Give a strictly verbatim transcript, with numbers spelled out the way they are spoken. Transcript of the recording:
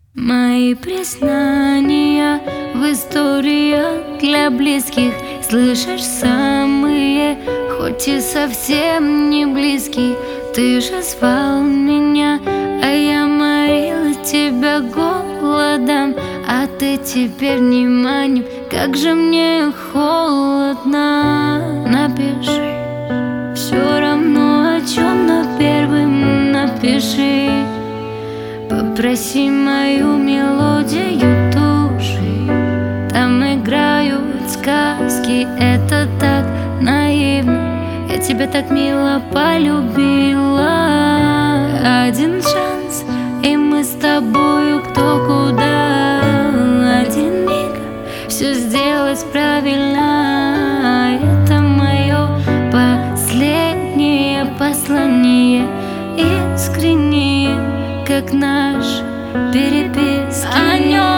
Мои признания в историях для близких слышишь самые, хоть и совсем не близкие. Ты же звал меня, а я морила тебя голодом, а ты теперь не маним, как же мне холодно. Напиши все равно о чем, но первым напиши. Попроси мою мелодию души. Там играют сказки, это так наивно. Я тебя так мило полюбила. Один шанс, и мы с тобою кто куда. Один миг, все сделать правильно. Это мое последнее послание, искреннее, как наш переписки.